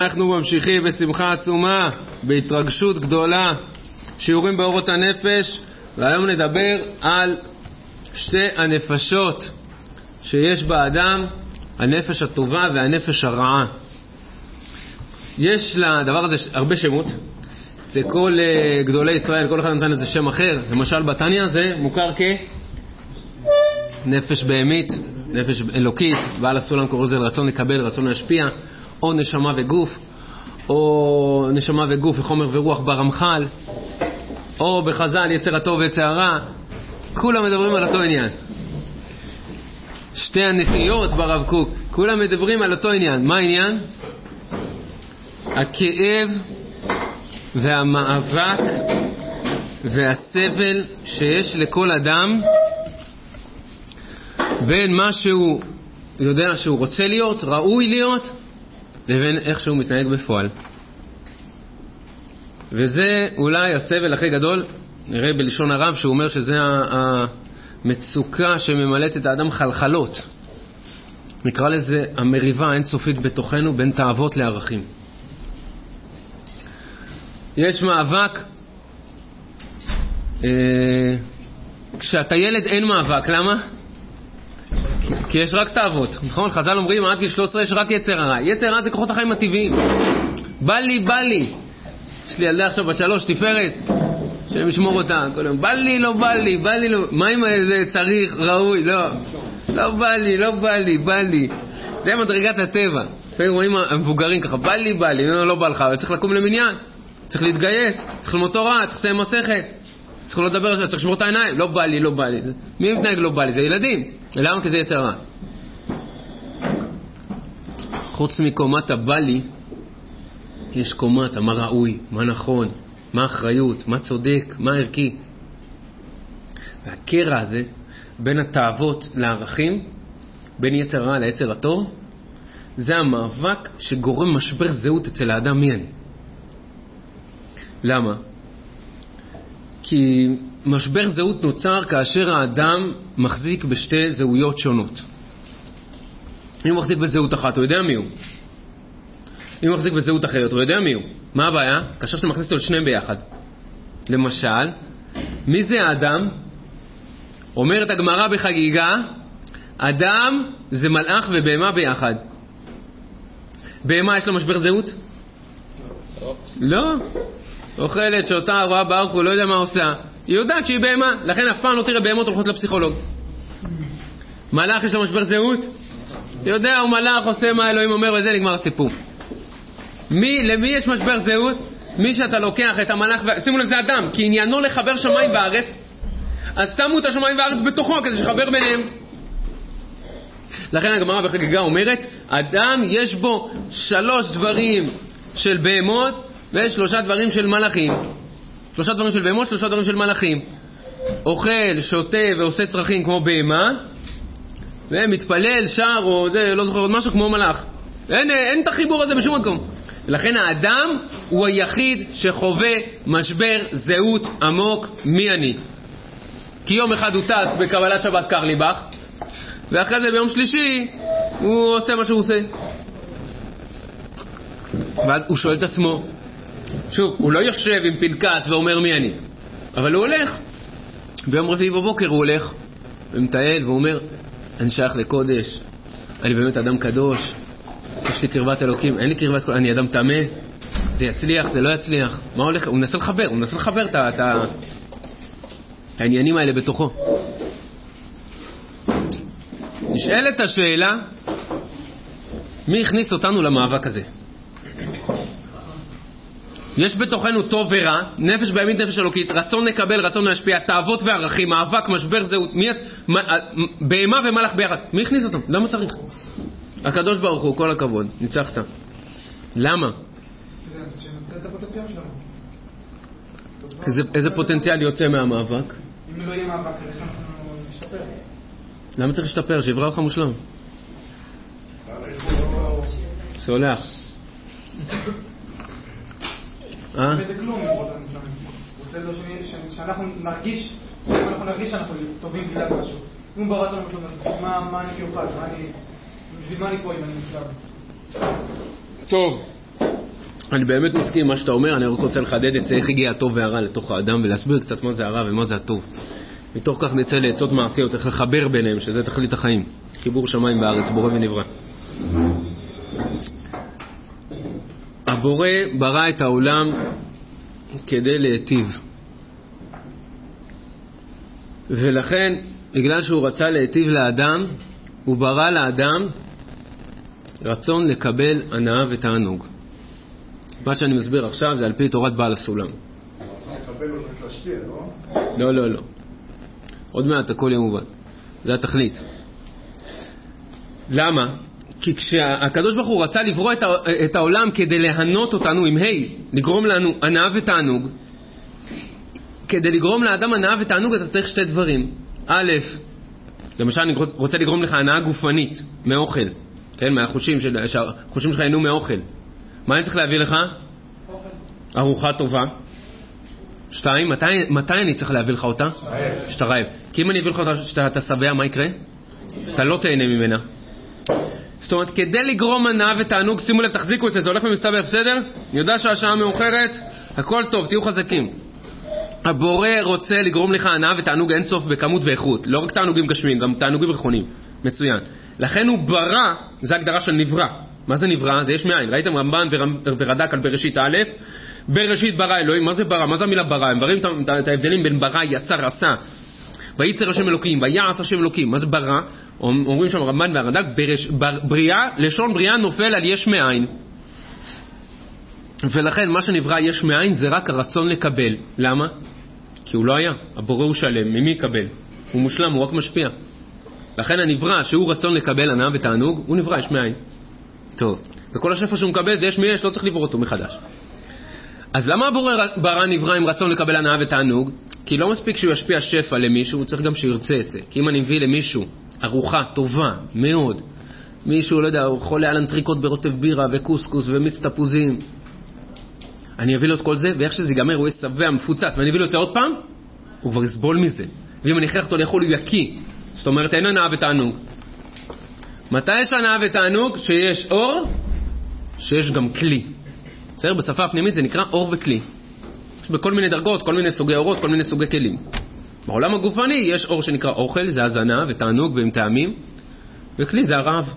אנחנו ממשיכים בשמחה עצומה, בהתרגשות גדולה, שיעורים באורות הנפש, והיום נדבר על שתי הנפשות שיש באדם, הנפש הטובה והנפש הרעה. יש לדבר הזה הרבה שמות, זה כל גדולי ישראל, כל אחד נתן איזה שם אחר. למשל בתניא זה מוכר כנפש בהמית, נפש אלוקית, בעל הסולם קורא לזה רצון לקבל, רצון להשפיע, או נשמה וגוף, או נשמה וגוף וחומר ורוח ברמח"ל, או בחז"ל יצר הטוב ויצר הרע. כולם מדברים על אותו עניין. שתי הנטיות ברב קוק, כולם מדברים על אותו עניין. מה העניין? הכאב והמאבק והסבל שיש לכל אדם בין מה שהוא יודע שהוא רוצה להיות, ראוי להיות, לבין איך שהוא מתנהג בפועל. וזה אולי הסבל הכי גדול. נראה בלשון הרב שהוא אומר שזה המצוקה שממלאת את האדם חלחלות. נקרא לזה המריבה האינסופית בתוכנו בין תאוות לערכים. יש מאבק, כשאתה ילד אין מאבק. למה? כי יש רק תאוות, נכון? חז"ל אומרים עד גיל 13 יש רק יצר הרע. יצר הרע זה כוחות החיים הטבעיים. בא לי. יש לי ילדה עכשיו בת 3 תפארת, שהם ישמור אותה כל יום. בא לי לא. מה אם זה צריך, ראוי? לא בא לי. זה מדרגת הטבע. לפעמים רואים המבוגרים ככה, בא לי. לא בא לך, אבל צריך לקום למניין, צריך להתגייס, צריך ללמוד תורה, צריך לסיים מסכת, צריך לא לדבר, צריך לשמור את העיניים. לא בא לי. מי מתנהג לא בא לי? זה ילדים. למה? כי זה יצר רע. חוץ מקומת הבא לי, יש קומת מה ראוי, מה נכון, מה אחריות, מה צודק, מה ערכי. והקרע הזה בין התאוות לערכים, בין יצר רע ליצר הטוב, זה המאבק שגורם משבר זהות אצל האדם. מי אני? למה? כי משבר זהות נוצר כאשר האדם מחזיק בשתי זהויות שונות. אם הוא מחזיק בזהות אחת, הוא יודע מי הוא. אם הוא מחזיק בזהות אחרת, הוא יודע מי הוא. מה הבעיה? כאשר שאתה מכניס אותו לשניהם ביחד. למשל, מי זה האדם? אומרת הגמרא בחגיגה, אדם זה מלאך ובהמה ביחד. בהמה יש לו משבר זהות? לא. אוכלת, שותה, רואה בארוך, הוא לא יודע מה עושה. היא יודעת שהיא בהמה, לכן אף פעם לא תראה בהמות הולכות לפסיכולוג. מלאך יש לו משבר זהות? יודע, הוא מלאך, עושה מה אלוהים אומר, וזה נגמר הסיפור. למי יש משבר זהות? מי שאתה לוקח את המלאך, שימו לזה אדם, כי עניינו לחבר שמיים וארץ, אז שמו את השמיים וארץ בתוכו כדי שחבר ביניהם. לכן הגמרא בחגיגה אומרת, אדם יש בו 3 דברים של בהמות, ויש 3 דברים של מלאכים. 3 דברים של בהמות, 3 דברים של מלאכים. אוכל, שותה ועושה צרכים כמו בהמה, ומתפלל, שר או זה, לא זוכר עוד משהו, כמו מלאך. אין את החיבור הזה בשום מקום. לכן האדם הוא היחיד שחווה משבר זהות עמוק. מי אני? כי יום אחד הוא טס בקבלת שבת קרליבך, ואחרי זה ביום שלישי הוא עושה מה שהוא עושה. ואז הוא שואל את עצמו, שוב, הוא לא יושב עם פנקס ואומר מי אני, אבל הוא הולך. ביום רביעי בבוקר הוא הולך ומטייל ואומר, אני שייך לקודש, אני באמת אדם קדוש, יש לי קרבת אלוקים, אין לי קרבת, אני אדם טמא, זה יצליח, זה לא יצליח. מה הולך? הוא מנסה לחבר את העניינים האלה בתוכו. נשאלת השאלה, מי הכניס אותנו למאבק הזה? יש בתוכנו טוב ורע, נפש בהמית, נפש אלוקית, רצון לקבל, רצון להשפיע, תאוות וערכים, מאבק, משבר זהות. בהמה ומלאך ביחד. מי הכניס אותם? למה צריך? הקדוש ברוך הוא, כל הכבוד, ניצחת. למה? איזה פוטנציאל יוצא מהמאבק? אם לא יהיה מאבק, איך אנחנו נשתפר? למה צריך להשתפר? שיברא לך מושלם. סולח. זה כלום, רוצה שאנחנו נרגיש, אם אנחנו נרגיש שאנחנו טובים בגלל משהו. אם בראת לנו משהו, מה אני מיוחד? בשביל מה אני פה אם אני מושלם? טוב, אני באמת מסכים מה שאתה אומר, אני רק רוצה לחדד את זה, איך הגיע הטוב והרע לתוך האדם, ולהסביר קצת מה זה הרע ומה זה הטוב. מתוך כך נצא לעצות מעשיות, איך לחבר ביניהם, שזה תכלית החיים. חיבור שמיים בארץ, בורא ונברא. הבורא ברא את העולם כדי להיטיב. ולכן, בגלל שהוא רצה להיטיב לאדם, הוא ברא לאדם רצון לקבל הנאה ותענוג. מה שאני מסביר עכשיו זה על פי תורת בעל הסולם. לקבל או להשפיע, לא? לא, לא, לא. עוד מעט הכל יהיה מובן. זה התכלית. למה? כי כשהקדוש ברוך הוא רצה לברוא את העולם כדי להנות אותנו עם לגרום לנו הנאה ותענוג, כדי לגרום לאדם הנאה ותענוג אתה צריך שתי דברים. א', למשל אני רוצה לגרום לך הנאה גופנית מאוכל, כן? מהחושים שהחושים שלך ייהנו מאוכל. מה אני צריך להביא לך? אוכל. ארוחה טובה. 2, מתי אני צריך להביא לך אותה? שאתה רעב. כי אם אני אביא לך אותה שאתה שבע, מה יקרה? אתה לא תהנה ממנה. זאת אומרת, כדי לגרום הנאה ותענוג, שימו לב, תחזיקו את זה, זה הולך ומסתבר, בסדר? אני יודע שהשעה מאוחרת, הכל טוב, תהיו חזקים. הבורא רוצה לגרום לך הנאה ותענוג אין סוף בכמות ואיכות, לא רק תענוגים גשמיים, גם תענוגים רכונים. מצוין. לכן הוא ברא, זה הגדרה של נברא. מה זה נברא? זה יש מאין. ראיתם רמב"ן ורד"ק על בראשית א', בראשית ברא אלוהים. מה זה ברא? מה זה המילה ברא? הם מבראים את ההבדלים בין ברא, יצר, עשה. וייצר השם אלוקים, ויעש השם אלוקים. מה זה ברא? אומרים שם רמב"ן והרד"ק, בריאה, לשון בריאה נופל על יש מאין. ולכן מה שנברא יש מאין זה רק הרצון לקבל. למה? כי הוא לא היה. הבורא הוא שלם. ממי יקבל? הוא מושלם, הוא רק משפיע. לכן הנברא שהוא רצון לקבל הנאה ותענוג, הוא נברא יש מאין. טוב. וכל השפע שהוא מקבל זה יש מיש, לא צריך לברוא אותו מחדש. אז למה הבורא ברא נברא עם רצון לקבל הנאה ותענוג? כי לא מספיק שהוא ישפיע שפע למישהו, הוא צריך גם שירצה את זה. כי אם אני מביא למישהו ארוחה טובה מאוד, מישהו, לא יודע, הוא חולה על אנטריקות ברוטב בירה וקוסקוס ומיץ תפוזים, אני אביא לו את כל זה, ואיך שזה ייגמר הוא יהיה שבע מפוצץ, ואני אביא לו את זה עוד פעם, הוא כבר יסבול מזה. ואם אני אכריח אותו לאכול הוא יקיא. זאת אומרת, אין הנאה ותענוג. מתי יש הנאה ותענוג? שיש אור, שיש גם כלי. בסדר? בשפה הפנימית זה נקרא אור וכלי. יש בכל מיני דרגות, כל מיני סוגי אורות, כל מיני סוגי כלים. בעולם הגופני יש אור שנקרא אוכל, זה הזנה ותענוג ועם טעמים, וכלי זה הרעב.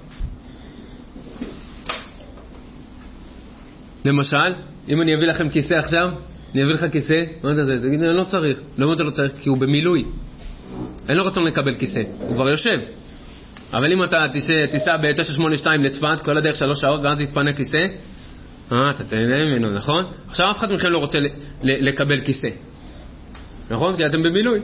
למשל, אם אני אביא לכם כיסא עכשיו, אני אביא לך כיסא, מה זה? תגיד, אני לא צריך. לא צריך, כי הוא במילוי. אין לו רצון לקבל כיסא, הוא כבר יושב. אבל אם אתה תיסע ב-982 לצפת, כל הדרך 3 שעות, ואז יתפנה כיסא, אתה תהנה ממנו, נכון? עכשיו אף אחד מכם לא רוצה לקבל כיסא. נכון? כי אתם במילוי.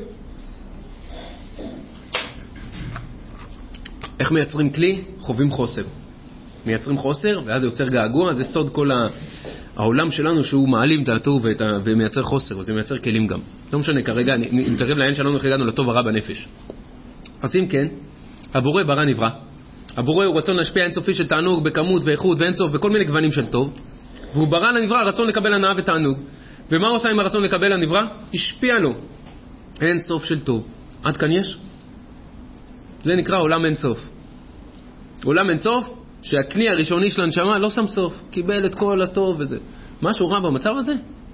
איך מייצרים כלי? חווים חוסר. מייצרים חוסר, ואז זה יוצר געגוע, זה סוד כל העולם שלנו שהוא מעלים את הטוב ומייצר חוסר, וזה מייצר כלים גם. לא משנה, כרגע, נתקרב לעין שלנו איך הגענו לטוב הרע בנפש. אז אם כן, הבורא ברא נברא. הבורא הוא רצון להשפיע אינסופי של תענוג בכמות ואיכות ואינסוף וכל מיני גוונים של טוב, והוא ברא לנברא רצון לקבל הנאה ותענוג. ומה הוא עושה עם הרצון לקבל לנברא? השפיע לו אינסוף של טוב. עד כאן יש? זה נקרא עולם אינסוף. עולם אינסוף שהכלי הראשוני של הנשמה לא שם סוף, קיבל את כל הטוב וזה. משהו רע במצב הזה?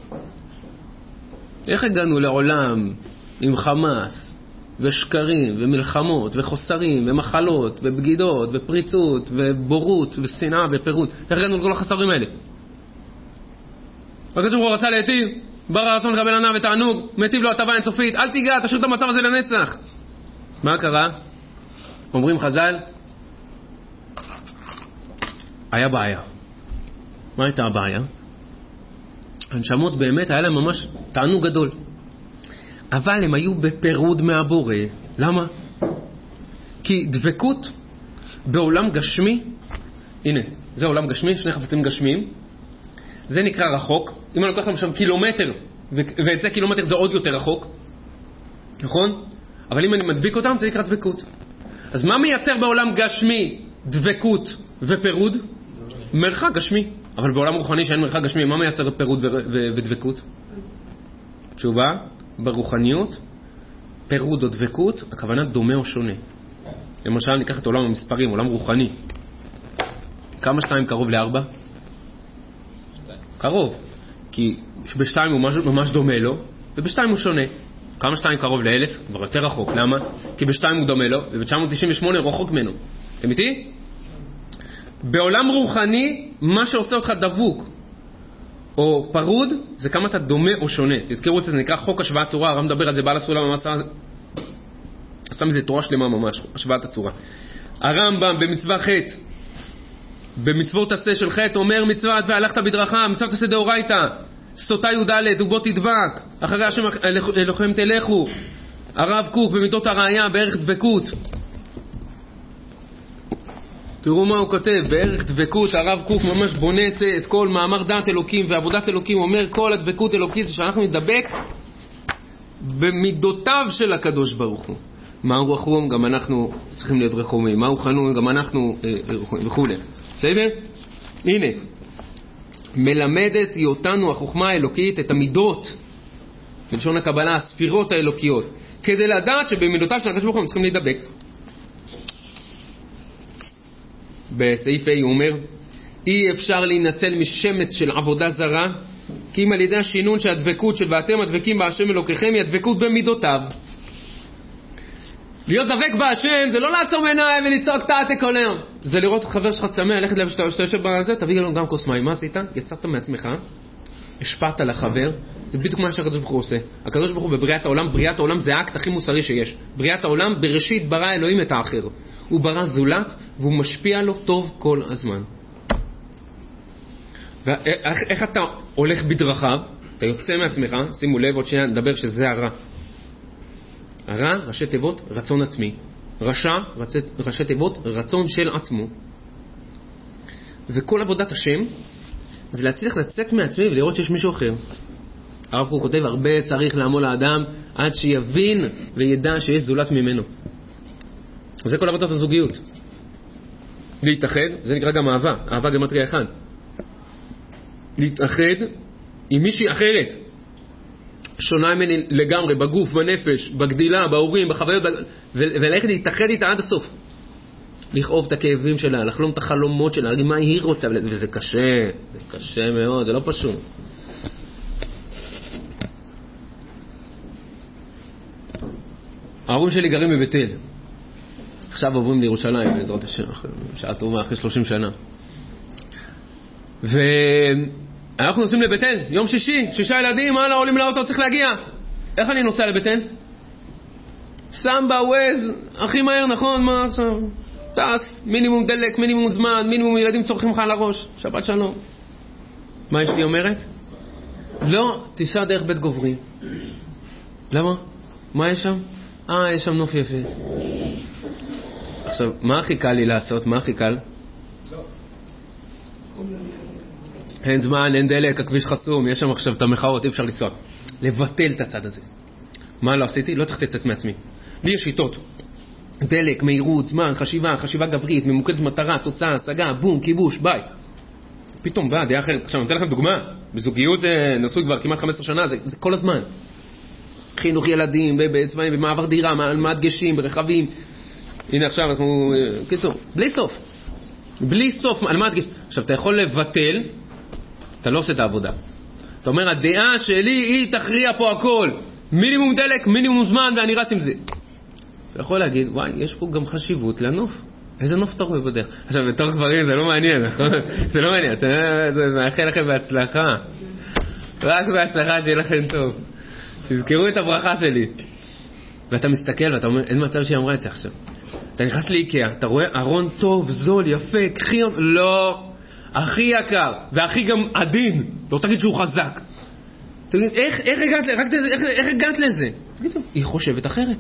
איך הגענו לעולם עם חמאס ושקרים ומלחמות וחוסרים ומחלות ובגידות ופריצות ובורות ושנאה ופירוד? איך הגענו לכל החסרים האלה? הקדוש ברוך הוא רצה להיטיב, ברא רצון לקבל הנאה ותענוג, מטיב לו הטבה אינסופית, אל תיגע, תשאיר את המצב הזה לנצח. מה קרה? אומרים חז"ל, היה בעיה. מה הייתה הבעיה? הנשמות באמת היה להם ממש תענוג גדול. אבל הם היו בפירוד מהבורא. למה? כי דבקות בעולם גשמי, הנה, זה עולם גשמי, שני חפצים גשמיים, זה נקרא רחוק. אם אני לוקח להם שם קילומטר, ואת זה קילומטר זה עוד יותר רחוק, נכון? אבל אם אני מדביק אותם, זה נקרא דבקות. אז מה מייצר בעולם גשמי דבקות ופירוד? מרחק גשמי. אבל בעולם רוחני שאין מרחק גשמי, מה מייצר פירוד ודבקות? תשובה, ברוחניות, פירוד או דבקות, הכוונה דומה או שונה. למשל, ניקח את עולם המספרים, עולם רוחני. כמה 2 קרוב ל4? קרוב. כי בשתיים הוא ממש דומה לו, ובשתיים הוא שונה. כמה שתיים קרוב ל-1000? כבר יותר רחוק. למה? כי בשתיים הוא דומה לו, וב-998 רחוק ממנו. אתם איתי? בעולם רוחני, מה שעושה אותך דבוק או פרוד, זה כמה אתה דומה או שונה. תזכרו את זה, זה נקרא חוק השוואת צורה. הרב מדבר על זה, בעל הסולם ממש עשה מזה תורה שלמה ממש, השוואת הצורה. הרמב"ם במצווה ח' במצוות עשה של ח' אומר מצוות והלכת בדרכה, מצוות עשה דאורייתא, סוטה י"ד ובו תדבק, אחרי השם אלוהיכם תלכו. הרב קוק במיתות הראיה בערך דבקות, תראו מה הוא כותב, בערך דבקות. הרב קוק ממש בונה את כל מאמר דעת אלוקים ועבודת אלוקים, אומר כל הדבקות אלוקית זה שאנחנו נדבק במידותיו של הקדוש ברוך הוא. מהו רחום? גם אנחנו צריכים להיות רחומים. מהו חנון? גם אנחנו וכו'. בסדר? הנה, מלמדת אותנו החוכמה האלוקית את המידות, בלשון הקבלה, הספירות האלוקיות, כדי לדעת שבמידותיו של הקדוש ברוך הוא צריכים להידבק. בסעיף A הוא אומר, אי אפשר להינצל משמץ של עבודה זרה, כי אם על ידי השינון שהדבקות של ואתם הדבקים בהשם אלוקיכם היא הדבקות במידותיו. להיות דבק בהשם זה לא לעצום עיניים ולצעוק תעתק כל היום, זה לראות את חבר שלך צמא, ללכת לב שאתה יושב בזה, תביא לנו גם כוס מים. מה עשית? יצרת מעצמך, השפעת לחבר. זה בדיוק מה שהקדוש ברוך הוא עושה. הקדוש ברוך הוא בבריאת העולם, בריאת העולם זה האקט הכי מוסרי שיש. בריאת העולם, בראשית ברא אלוהים את האחר, הוא ברא זולת והוא משפיע לו טוב כל הזמן. איך אתה הולך בדרכיו? אתה יוצא מעצמך, שימו לב עוד שניה נדבר שזה הרע. הרע, ראשי תיבות, רצון עצמי. רשע, ראשי תיבות, רצון של עצמו. וכל עבודת השם זה להצליח לצאת מעצמי ולראות שיש מישהו אחר. הרב הוא כותב, הרבה צריך לעמול לאדם עד שיבין וידע שיש זולת ממנו. וזה כל עבודת הזוגיות. להתאחד, זה נקרא גם אהבה. אהבה גמטריה 1. להתאחד עם מישהי אחרת. שונה ממני לגמרי, בגוף, בנפש, בגדילה, בהורים, בחוויות, וללכת להתאחד איתה עד הסוף. לכאוב את הכאבים שלה, לחלום את החלומות שלה, להגיד מה היא רוצה, וזה קשה, זה קשה מאוד, זה לא פשוט. ההורים שלי גרים בבית אל. עכשיו עוברים לירושלים, בעזרת השם, שעה טובה, אחרי 30 שנה. ואנחנו נוסעים לבית אל, יום שישי, 6 ילדים, הלאה, עולים לאוטו, צריך להגיע. איך אני נוסע לבית אל? שם בווייז, הכי מהר, נכון, מה עכשיו? טס, מינימום דלק, מינימום זמן, מינימום ילדים צורכים לך על הראש. שבת שלום. מה יש לי אומרת? לא, תיסע דרך בית גוברי. למה? מה יש שם? יש שם נוף יפה. עכשיו, מה הכי קל לי לעשות? מה הכי קל? אין זמן, אין דלק, הכביש חסום, יש שם עכשיו את המחאות, אי אפשר לנסוע. לבטל את הצד הזה. מה לא עשיתי? לא צריך לצאת מעצמי. לי יש שיטות. דלק, מהירות, זמן, חשיבה גברית, ממוקדת מטרה, תוצאה, השגה, בום, כיבוש, ביי. פתאום בא, דעה אחרת. עכשיו, אני אתן לכם דוגמה. בזוגיות זה נשוי כבר כמעט 15 שנה, זה כל הזמן. חינוך ילדים, בצבעים, במעבר דירה, על מהדגשים, ברכבים. הנה עכשיו אנחנו... קיצור, בלי סוף. בלי סוף, על מה הדגש? עכשיו, אתה יכול לבטל, אתה לא עושה את העבודה. אתה אומר, הדעה שלי היא תכריע פה הכל. מינימום דלק, מינימום זמן, ואני רץ עם זה. אתה יכול להגיד, וואי, יש פה גם חשיבות לנוף. איזה נוף אתה רואה בדרך? עכשיו, בתור גברים זה לא מעניין, נכון? זה לא מעניין. זה מאחל לכם בהצלחה. רק בהצלחה שיהיה לכם טוב. תזכרו את הברכה שלי. ואתה מסתכל ואתה אומר, אין מצב שהיא אמרה את זה עכשיו. אתה נכנס לאיקאה, אתה רואה ארון טוב, זול, יפה, קחי... לא, הכי יקר, והכי גם עדין. לא תגיד שהוא חזק. תגיד, איך הגעת לזה? תגיד, היא חושבת אחרת.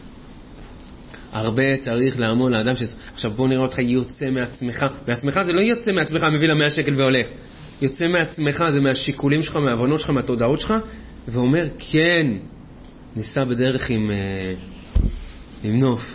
הרבה צריך לעמוד לאדם עכשיו בוא נראה אותך יוצא מעצמך. מעצמך זה לא יוצא מעצמך, מביא לה 100 שקל והולך. יוצא מעצמך, זה מהשיקולים שלך, מההבנות שלך, מהתודעות שלך, ואומר, כן, ניסה בדרך עם נוף.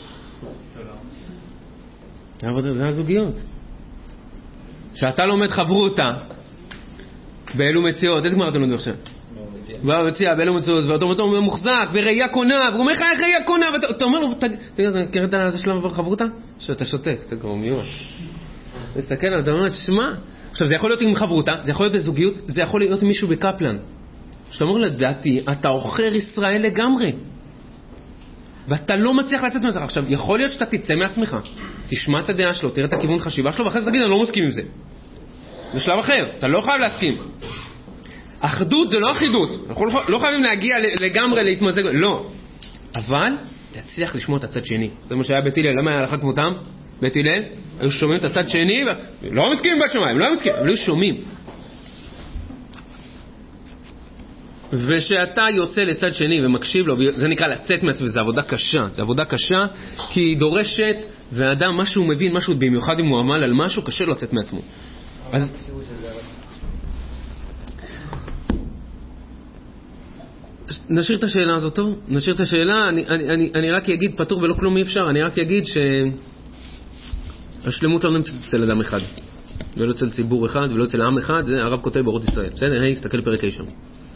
זה הזוגיות. שאתה לומד חברותה, באלו מציאות, איזה גמר אתה לומד עכשיו? מציאה, באלו מציאות, ואתה אומר מוחזק, וראייה קונה, והוא אומר לך איך ראייה קונה, ואתה אומר לו, תגיד, תראה את זה שלב חברותה? שאתה שותק, אתה כבר מיוע. מסתכל, אתה אומר, שמע, עכשיו, זה יכול להיות עם חברותה, זה יכול להיות בזוגיות, זה יכול להיות עם מישהו בקפלן. שאתה אומר לדעתי, אתה עוכר ישראל לגמרי. ואתה לא מצליח לצאת מזה. עכשיו, יכול להיות שאתה תצא מעצמך. תשמע את הדעה שלו, תראה את הכיוון חשיבה שלו, ואחרי זה תגיד, אני לא מסכים עם זה. זה שלב אחר, אתה לא חייב להסכים. אחדות זה לא אחידות. אנחנו לא חייבים להגיע לגמרי להתמזג. לא. אבל, תצליח לשמוע את הצד שני. זה מה שהיה בית הלל. למה היה הלכה כמותם? בית הלל? היו שומעים את הצד שני, לא מסכימים בית שמיים, לא מסכימים, אבל היו שומעים. ושאתה יוצא לצד שני ומקשיב לו, זה נקרא לצאת מעצמך, זה עבודה קשה. זה עבודה קשה כי היא דורשת, והאדם משהו מבין, משהו במיוחד אם הוא עמל על משהו, קשה לו לצאת מעצמו. אז נשאיר את השאלה הזאת, טוב? נשאיר את השאלה, אני רק אגיד, פתור ולא כלום אי אפשר, אני רק אגיד שהשלמות לא נמצאת אצל אדם אחד, ולא אצל ציבור אחד, ולא אצל עם אחד, זה הרב כותב באורות ישראל. בסדר? היי, הסתכל פרק שם.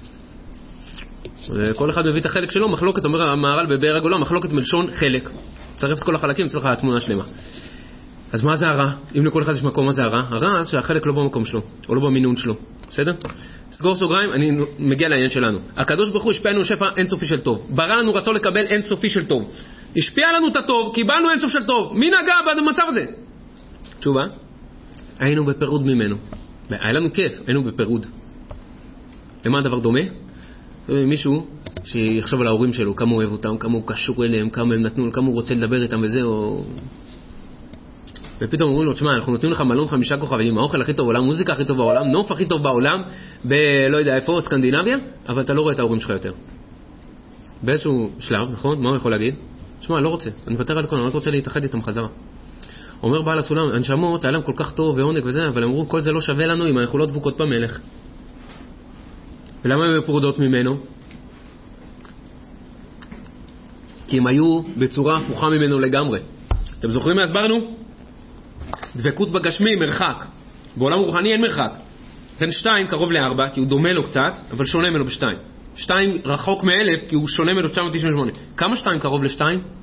וכל אחד מביא את החלק שלו, מחלוקת, אומר המהר"ל בבאר הגולה, מחלוקת מלשון חלק. צרף את כל החלקים, אצלך התמונה שלמה. אז מה זה הרע? אם לכל אחד יש מקום, מה זה הרע? הרע זה שהחלק לא במקום שלו, או לא במינון שלו. בסדר? סגור סוגריים, אני מגיע לעניין שלנו. הקדוש ברוך הוא השפיע לנו שפע אינסופי של טוב. ברא לנו רצון לקבל אינסופי של טוב. השפיע לנו את הטוב, קיבלנו אינסוף של טוב. מי נגע במצב הזה? תשובה? היינו בפירוד ממנו. היה לנו כיף, היינו בפירוד. למה הדבר דומה? מישהו שיחשב על ההורים שלו, כמה הוא אוהב אותם, כמה הוא קשור אליהם, כמה הם נתנו, כמה הוא רוצה לדבר איתם וזה, ופתאום אומרים לו, תשמע, אנחנו נותנים לך מלון 5 כוכבים, האוכל הכי טוב בעולם, מוזיקה הכי טוב בעולם, נוף הכי טוב בעולם, לא יודע איפה, סקנדינביה, אבל אתה לא רואה את ההורים שלך יותר. באיזשהו שלב, נכון? מה הוא יכול להגיד? תשמע, לא רוצה, אני מוותר על הכל, אני לא רוצה להתאחד איתם חזרה. אומר בעל הסולם, הנשמות, היה להם כל כך טוב ועונג וזה, אבל אמרו, כל זה לא שווה לנו אם אנחנו לא דבוקות במלך. ולמה הם פרודות ממנו? כי הם היו בצורה הפוכה ממנו לגמרי. אתם זוכרים מה הסברנו? דבקות בגשמי, מרחק. בעולם רוחני אין מרחק. בין 2 קרוב ל4, כי הוא דומה לו קצת, אבל שונה ממנו ב2. 2 רחוק מ1000, כי הוא שונה ממנו 998. כמה 2 קרוב ל2?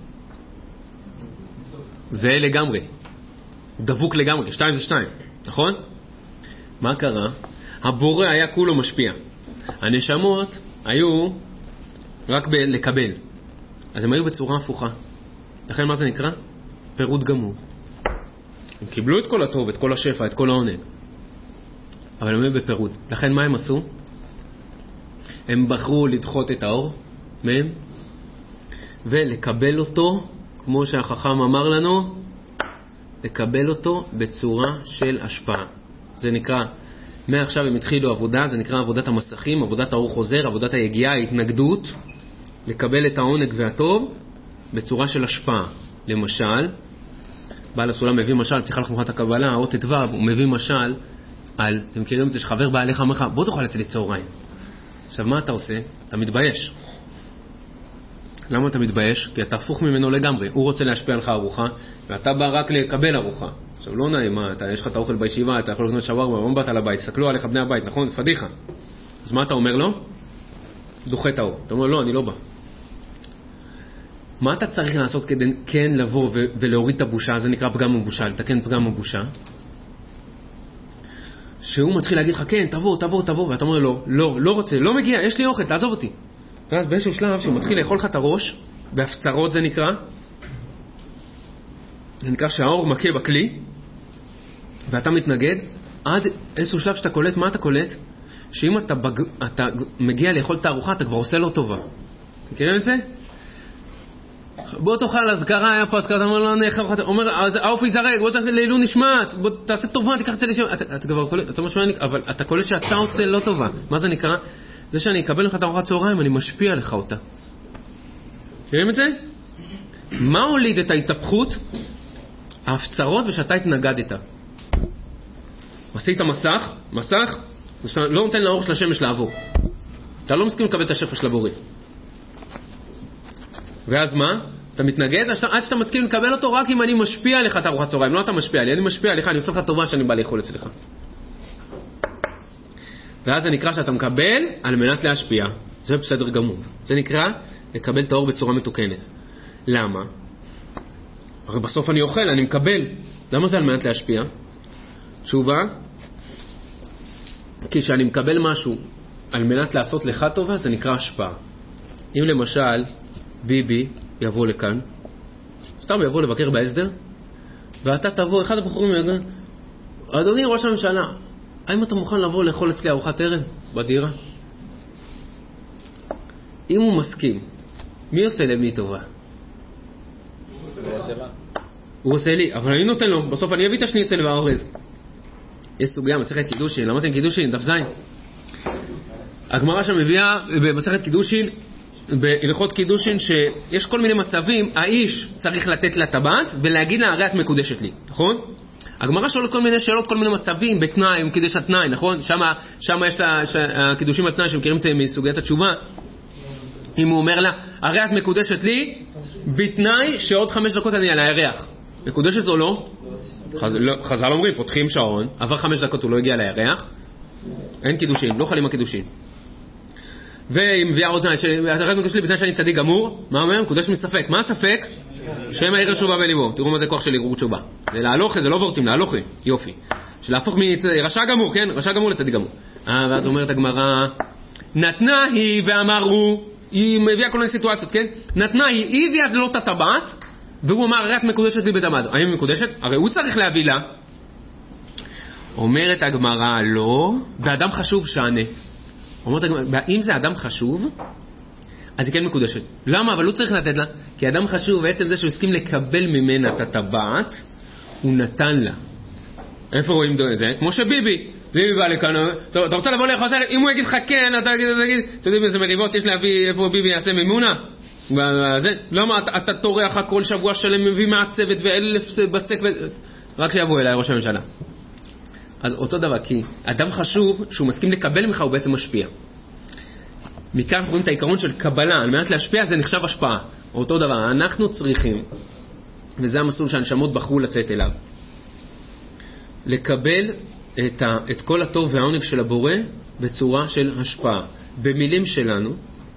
זה לגמרי. דבוק לגמרי. 2 זה 2. נכון? מה קרה? הבורא היה כולו משפיע. הנשמות היו רק לקבל. אז הם היו בצורה הפוכה. לכן מה זה נקרא? פירוד גמור. הם קיבלו את כל הטוב, את כל השפע, את כל העונג. אבל הם היו בפירוד. לכן מה הם עשו? הם בחרו לדחות את האור מהם ולקבל אותו, כמו שהחכם אמר לנו, לקבל אותו בצורה של השפעה. זה נקרא, מעכשיו הם התחילו עבודה, זה נקרא עבודת המסכים, עבודת האור חוזר, עבודת היגיעה, ההתנגדות, לקבל את העונג והטוב בצורה של השפעה. למשל, בעל הסולם מביא משל, פתיחה לחוכמת הקבלה, האות ט"ו, הוא מביא משל על, אתם מכירים את זה, שחבר בא אליך, אומר לך, בוא תאכל אצלי צהריים. עכשיו, מה אתה עושה? אתה מתבייש. למה אתה מתבייש? כי אתה הפוך ממנו לגמרי. הוא רוצה להשפיע עליך ארוחה, ואתה בא רק לקבל ארוחה. עכשיו, לא נעים, יש לך את האוכל בישיבה, אתה יכול לקנות שווארמה, לא באת על הבית, תסתכלו עליך בני הבית, נכון? פדיחה. אז מה אתה אומר לו? דוחה את האור. אתה אומר, לא, אני לא בא. מה אתה צריך לעשות כדי כן לבוא ולהוריד את הבושה? זה נקרא פגם הבושה, לתקן פגם הבושה. שהוא מתחיל להגיד לך, כן, תבוא, ואתה אומר לו, לא רוצה, לא מגיע, יש לי אוכל, תעזוב אותי. ואז באיזשהו שלב שהוא מתחיל לאכול לך את הראש, בהפצרות זה נקרא שהאור מכה בכלי, ואתה מתנגד, עד איזשהו שלב שאתה קולט, מה אתה קולט? שאם אתה מגיע לאכול את הארוחה, אתה כבר עושה לו טובה. מכירים את זה? בוא תאכל, אז קרה, היה פה, אז קרה, אתה אומר, לא נאכל, אתה אומר, אז האוף יזרק, בוא תעשה לעילוי נשמת, בוא תעשה טובה, תיקח את זה לשם, אתה כבר קולט, אתה משמע, אבל אתה קולט שאתה עושה לא טובה. מה זה נקרא? זה שאני אקבל לך את ארוחת צהריים, אני משפיע לך אותה. מכירים את זה? מה הוליד את ההתהפכות? ההפצרות ושאתה התנגדת. עשית מסך, לא נותן לאור של השמש לעבור. אתה לא מסכים לקבל את השפע של הבורא. ואז מה? אתה מתנגד עד שאתה מסכים לקבל אותו רק אם אני משפיע עליך את ארוחת צהריים. לא אתה משפיע עלי, אני משפיע עליך, אני עושה לך טובה שאני בא לאכול אצלך. ואז זה נקרא שאתה מקבל על מנת להשפיע. זה בסדר גמור. זה נקרא לקבל את האור בצורה מתוקנת. למה? הרי בסוף אני אוכל, אני מקבל. למה זה על מנת להשפיע? תשובה, כשאני מקבל משהו על מנת לעשות לך טובה, זה נקרא השפעה. אם למשל ביבי יבוא לכאן, סתם יבוא לבקר בהסדר, ואתה תבוא, אחד הבחורים יגיד, אדוני ראש הממשלה, האם אתה מוכן לבוא לאכול אצלי ארוחת ערב בדירה? אם הוא מסכים, מי עושה למי טובה? הוא עושה לי, אבל אני נותן לו, בסוף אני אביא את השניצל והאורז. יש סוגיה, מסכת קידושין, למדתם קידושין, דף זין. הגמרא שם מביאה במסכת קידושין, בהלכות קידושין, שיש כל מיני מצבים, האיש צריך לתת לה טבעת ולהגיד לה, הרי את מקודשת לי, נכון? הגמרא שואלת כל מיני שאלות, כל מיני מצבים, בתנאי, עם קידוש התנאי, נכון? שם יש הקידושים התנאי שמכירים את זה מסוגיית התשובה. אם הוא אומר לה, הרי את מקודשת לי, בתנאי שעוד 5 דקות אני על הירח. מקודשת או לא? חז"ל אומרים, פותחים שעון, עבר 5 דקות הוא לא הגיע לירח, אין קידושים, לא חלים הקידושים. והיא מביאה עוד תנאי, הרי מקודשת לי בתנאי שאני צדיק גמור, מה אומר? מקודש מספק. מה הספק? שם העיר תשובה בליבו. תראו מה זה כוח של ערעור תשובה. זה להלוכה, זה לא וורטים, להלוכה. יופי. שלהפוך מרשע גמור, כן? רשע גמור לצדיק גמור. ואז אומרת הגמרא, נתנה היא ואמרו, היא מביאה כל מיני סיטואציות, כן? נתנה היא הביאה לו את הטבעת, והוא אמר, הרי את מקודשת לי בטבעת. האם היא מקודשת? הרי הוא צריך להביא לה. אומרת הגמרא, לא, באדם חשוב שענה. אומרת הגמרא, אם זה אדם חשוב, אז היא כן מקודשת. למה? אבל הוא צריך לתת לה. כי אדם חשוב, בעצם זה שהוא הסכים לקבל ממנה את הטבעת, הוא נתן לה. איפה רואים את זה? כמו שביבי. ביבי בא לכאן, אתה רוצה לבוא לאכול, אם הוא יגיד לך כן, אתה תגיד, אתה יודעים איזה מריבות יש להביא, איפה ביבי יעשה מימונה? למה אתה תורח כל שבוע שלם מביא מהצוות ו1,000 בצק, רק שיבוא אליי ראש הממשלה. אז אותו דבר, כי אדם חשוב, שהוא מסכים לקבל ממך, הוא בעצם משפיע. מכאן אנחנו רואים את העיקרון של קבלה, על מנת להשפיע זה נחשב השפעה. אותו דבר, אנחנו צריכים, וזה המסלול שהנשמות בחרו לצאת אליו, לקבל את כל הטוב והעונג של הבורא בצורה של השפעה. במילים שלנו,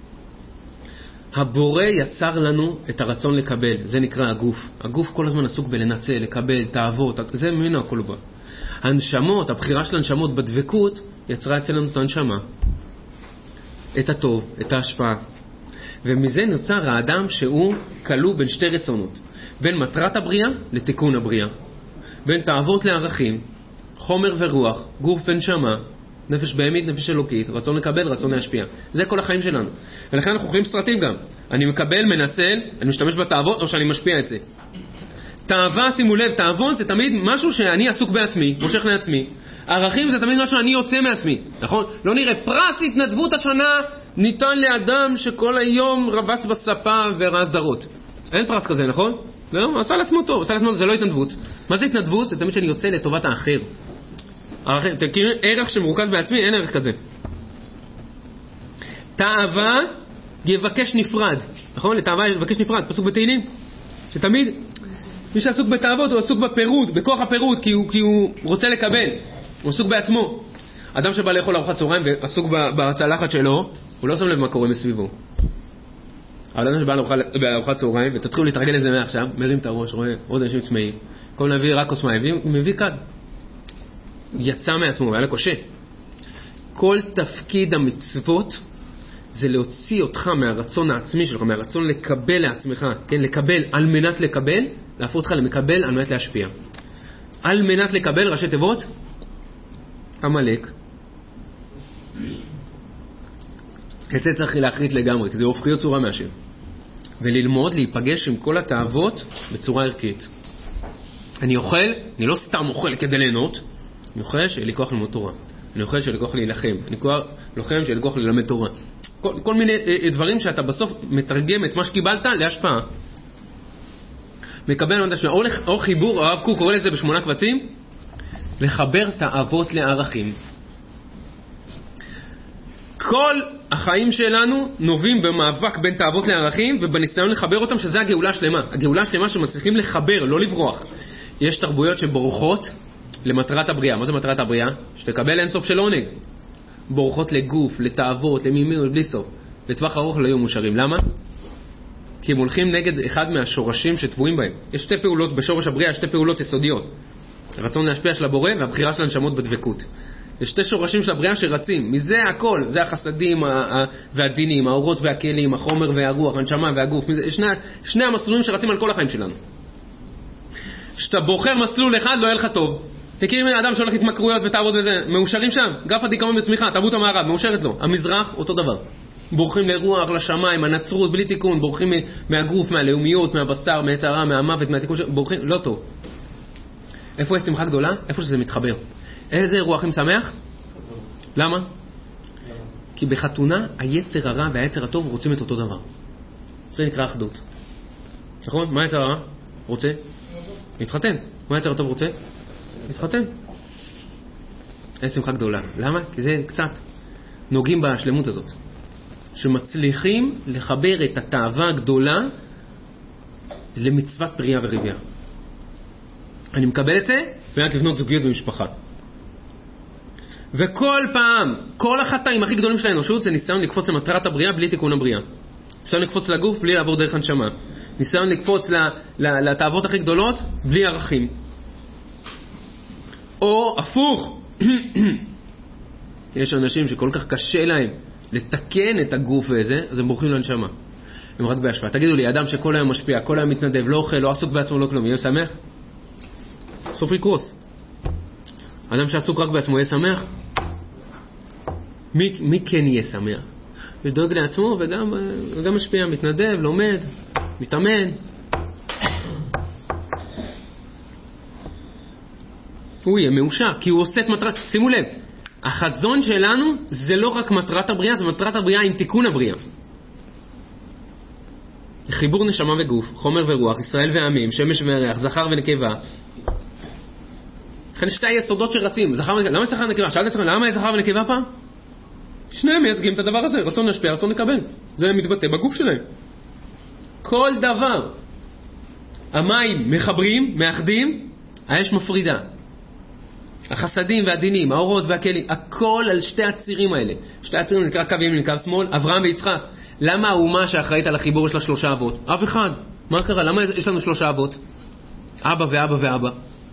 הבורא יצר לנו את הרצון לקבל, זה נקרא הגוף. הגוף כל הזמן עסוק בלנצל, לקבל, תאוות, זה ממנו הכל בא. הנשמות, הבחירה של הנשמות בדבקות, יצרה אצלנו את הנשמה. את הטוב, את ההשפעה. ומזה נוצר האדם שהוא כלוא בין שתי רצונות. בין מטרת הבריאה לתיקון הבריאה. בין תאוות לערכים, חומר ורוח, גוף ונשמה, נפש בהמית, נפש אלוקית, רצון לקבל, רצון להשפיע. זה כל החיים שלנו. ולכן אנחנו אוכלים סרטים גם. אני מקבל, מנצל, אני משתמש בתאוות או שאני משפיע את זה. תאווה, שימו לב, תאוות זה תמיד משהו שאני עסוק בעצמי, מושך לעצמי. ערכים זה תמיד משהו שאני יוצא מעצמי, נכון? לא נראה, פרס התנדבות השנה ניתן לאדם שכל היום רבץ בספה וראה סדרות. אין פרס כזה, נכון? לא, עשה לעצמו טוב, עשה לעצמו, זה לא התנדבות. מה זה התנדבות? זה תמיד שאני יוצא לטובת האחר. תכיר, ערך שמרוכז בעצמי, אין ערך כזה. תאווה יבקש נפרד, נכון? לתאווה יבקש נפרד, פסוק בתהילים. שתמיד מי שעסוק בתאוות הוא עסוק בפירוד, בכוח הפירוד, כי הוא רוצה לקבל, הוא עסוק בעצמו. אדם שבא לאכול ארוחת צהריים ועסוק בצלחת שלו, הוא לא שם לב מה קורה מסביבו. אבל אדם שבא לארוחת צהריים, ותתחילו להתרגל לזה מעכשיו, מרים את הראש, רואה עוד אנשים צמאים, כל נביא רק כוס מים, הוא מביא כאן. יצא מעצמו, והיה לקושה. כל תפקיד המצוות זה להוציא אותך מהרצון העצמי שלך, מהרצון לקבל לעצמך, כן, לקבל על מנת לקבל, להפוך אותך למקבל על מנת להשפיע. על מנת לקבל, ראשי תיבות, המלאק. את זה צריך להחריט לגמרי, כי זה הופכיות צורה מהשם. וללמוד, להיפגש עם כל התאוות בצורה ערכית. אני אוכל, אני לא סתם אוכל כדי ליהנות, אני אוכל שיהיה לי כוח ללמוד תורה. אני אוכל שיהיה לי כוח להילחם. אני לוחם שיהיה לי כוח ללמד תורה. כל מיני דברים שאתה בסוף מתרגם את מה שקיבלת להשפעה. מקבל את השפעה. או חיבור, הרב קוק קורא לזה ב8 קבצים, לחבר תאוות לערכים. כל החיים שלנו נובעים במאבק בין תאוות לערכים, ובניסיון לחבר אותם, שזה הגאולה שלמה. הגאולה שלמה שמצליחים לחבר, לא לברוח. יש תרבויות שבורחות למטרת הבריאה. מה זה מטרת הבריאה? שתקבל אינסוף של עונג. בורחות לגוף, לתאוות, למימיות, בלי סוף. לטווח ארוך לא יהיו מושרים. למה? כי הם הולכים נגד אחד מהשורשים שטבועים בהם. יש 2 פעולות בשורש הבריאה, 2 פעולות יסודיות. הרצון להשפיע של הבורא והבחירה של הנשמות בדבקות. יש שתי שורשים של הבריאה שרצים. מזה הכל, זה החסדים והדינים, האורות והכלים, החומר והרוח, הנשמה והגוף. שני המסלולים שרצים על כל החיים שלנו. כשאתה בוחר מסלול אחד, לא יהיה לך טוב. תכירים אדם שהולך התמכרויות ותעבוד וזה, מאושרים שם. גרף הדיכאון בצמיחה, תרבות המערב, מאושרת לו. המזרח, אותו דבר. בורחים לרוח, לשמיים, הנצרות, בלי תיקון, בורחים מהגוף, מהלאומיות, מהבשר, מהיצרה, מהמוות, מהתיקון, בורחים, לא טוב. איפה יש שמחה גדולה? איפה שזה מתחבר. איזה אירוע הכי משמח? למה? כי בחתונה היצר הרע והיצר הטוב רוצים את אותו דבר. זה נקרא אחדות. נכון? מה היצר הרע? רוצה? להתחתן. מה היצר הטוב רוצה? להתחתן. איזה שמחה גדולה. למה? כי זה קצת נוגעים בשלמות הזאת. שמצליחים לחבר את התאווה הגדולה למצוות פרייה ורבייה. אני מקבל את זה ועד לבנות זוגיות במשפחה. וכל פעם, כל החטאים הכי גדולים של האנושות זה ניסיון לקפוץ למטרת הבריאה בלי תיקון הבריאה. ניסיון לקפוץ לגוף בלי לעבור דרך הנשמה. ניסיון לקפוץ לתאוות הכי גדולות בלי ערכים. או הפוך. יש אנשים שכל כך קשה להם לתקן את הגוף וזה, אז הם בורחים לנשמה. הם רק בהשפעה. תגידו לי, אדם שכל היום משפיע, כל היום מתנדב, לא אוכל, לא עסוק בעצמו, לא כלום, יהיה שמח? סוף לקרוס. אדם שעסוק רק בעצמו יהיה שמח? מי כן יהיה שמח? ודואג לעצמו וגם משפיע, מתנדב, לומד, מתאמן. הוא יהיה מאושר, כי הוא עושה את מטרת... שימו לב, החזון שלנו זה לא רק מטרת הבריאה, זה מטרת הבריאה עם תיקון הבריאה. חיבור נשמה וגוף, חומר ורוח, ישראל ועמים, שמש וירח, זכר ונקבה. לכן שתי היסודות שרצים, זכר ונקבה. למה זכר ונקבה? שאלת עצמם, למה יש זכר ונקבה פעם? שניהם מייצגים את הדבר הזה, רצון להשפיע, רצון לקבל. זה מתבטא בגוף שלהם. כל דבר. המים מחברים, מאחדים, האש מפרידה. החסדים והדינים, האורות והכלים, הכל על שתי הצירים האלה. שתי הצירים נקרא קו ימין, קו שמאל, אברהם ויצחק. למה האומה שאחראית על החיבור יש לה 3 אבות? אב אחד. מה קרה? למה יש לנו 3 אבות? אבא ואבא ואבא.